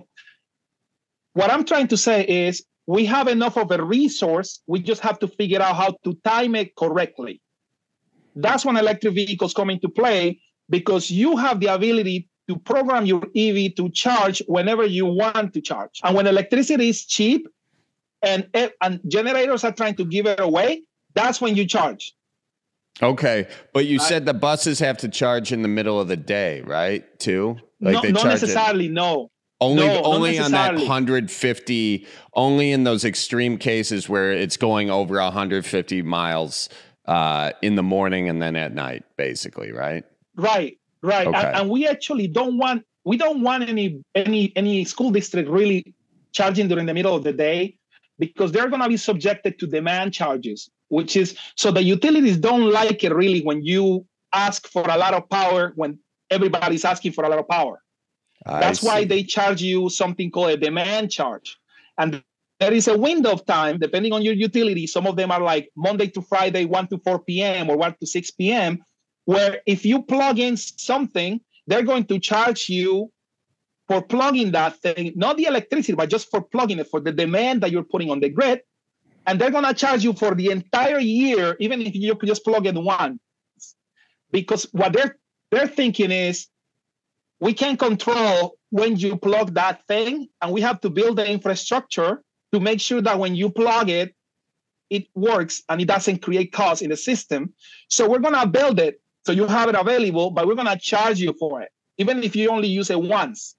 what I'm trying to say is we have enough of a resource. We just have to figure out how to time it correctly. That's when electric vehicles come into play, because you have the ability to program your EV to charge whenever you want to charge. And when electricity is cheap, and generators are trying to give it away, that's when you charge. Okay, but you said the buses have to charge in the middle of the day, right? Too? Like not necessarily, no. Only on that 150, only in those extreme cases where it's going over 150 miles in the morning and then at night, basically, right? Right. Okay. And we actually don't want any school district really charging during the middle of the day, because they're going to be subjected to demand charges, which is, so the utilities don't like it really when you ask for a lot of power when everybody's asking for a lot of power. That's why they charge you something called a demand charge. And there is a window of time, depending on your utility. Some of them are like Monday to Friday, 1 to 4 p.m. or 1 to 6 p.m., where if you plug in something, they're going to charge you for plugging that thing, not the electricity, but just for plugging it, for the demand that you're putting on the grid. And they're going to charge you for the entire year, even if you could just plug it once. Because what they're thinking is, we can control when you plug that thing, and we have to build the infrastructure to make sure that when you plug it, it works and it doesn't create costs in the system. So we're going to build it so you have it available, but we're going to charge you for it, even if you only use it once.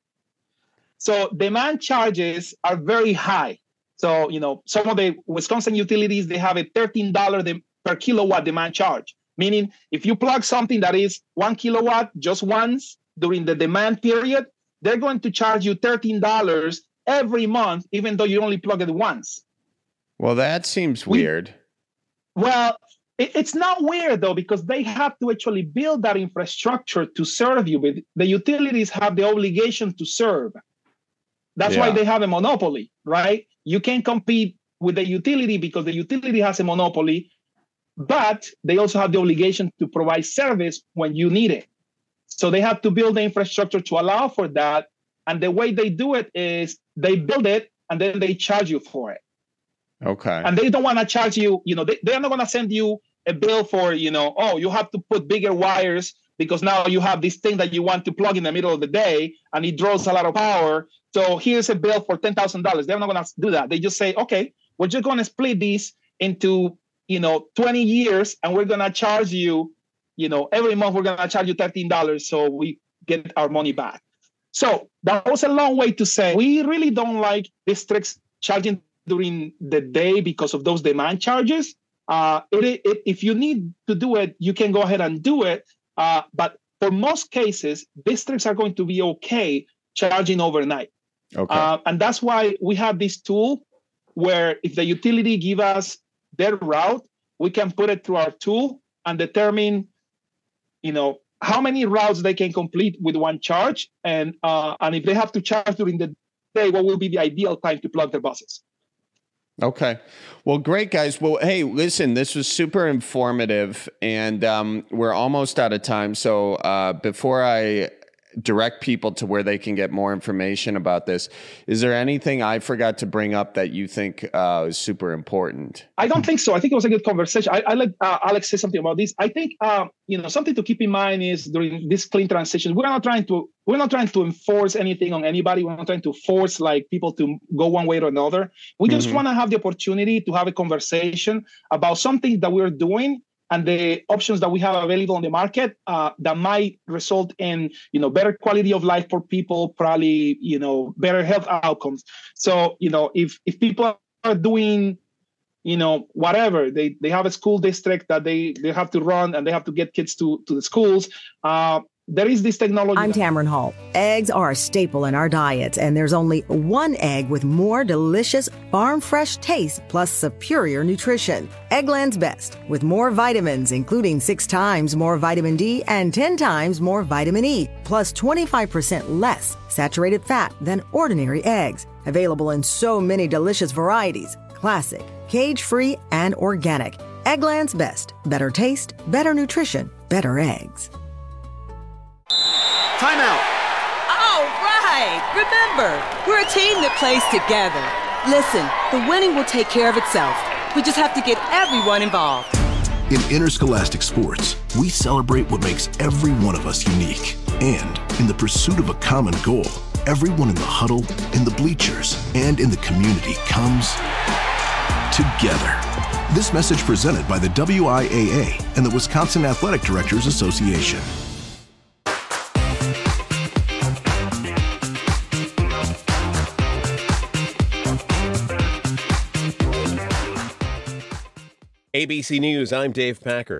So demand charges are very high. So, some of the Wisconsin utilities, they have a $13 per kilowatt demand charge, meaning if you plug something that is 1 kilowatt just once during the demand period, they're going to charge you $13 every month, even though you only plug it once. Well, that seems weird. Well, it's not weird, though, because they have to actually build that infrastructure to serve you. But the utilities have the obligation to serve. That's why they have a monopoly, right? You can't compete with the utility because the utility has a monopoly, but they also have the obligation to provide service when you need it. So they have to build the infrastructure to allow for that. And the way they do it is they build it and then they charge you for it. Okay. And they don't want to charge you, they're not going to send you a bill for, you have to put bigger wires because now you have this thing that you want to plug in the middle of the day and it draws a lot of power. So here's a bill for $10,000. They're not going to do that. They just say, okay, we're just going to split this into, 20 years and we're going to charge you, every month we're going to charge you $13 so we get our money back. So that was a long way to say we really don't like districts charging during the day because of those demand charges. If you need to do it, you can go ahead and do it. But for most cases, districts are going to be okay charging overnight. Okay. And that's why we have this tool where if the utility give us their route, we can put it through our tool and determine, how many routes they can complete with one charge. And if they have to charge during the day, what will be the ideal time to plug their buses? Okay. Well, great, guys. Well, hey, listen, this was super informative, and we're almost out of time. So before I direct people to where they can get more information about this, is there anything I forgot to bring up that you think is super important? I don't think so. I think it was a good conversation. I let Alex say something about this. I think something to keep in mind is during this clean transition, we're not trying to enforce anything on anybody. We're not trying to force people to go one way or another. We just want to have the opportunity to have a conversation about something that we're doing and the options that we have available on the market that might result in, better quality of life for people, probably, better health outcomes. So, if people are doing, whatever, they have a school district that they have to run and they have to get kids to the schools. There is this technology. I'm Tamron Hall. Eggs are a staple in our diets, and there's only one egg with more delicious farm-fresh taste plus superior nutrition. Eggland's Best, with more vitamins, including 6 times more vitamin D and 10 times more vitamin E, plus 25% less saturated fat than ordinary eggs. Available in so many delicious varieties: classic, cage-free, and organic. Eggland's Best. Better taste, better nutrition, better eggs. Timeout. All right. Remember, we're a team that plays together. Listen, the winning will take care of itself. We just have to get everyone involved. In interscholastic sports, we celebrate what makes every one of us unique. And in the pursuit of a common goal, everyone in the huddle, in the bleachers, and in the community comes together. This message presented by the WIAA and the Wisconsin Athletic Directors Association. ABC News, I'm Dave Packer.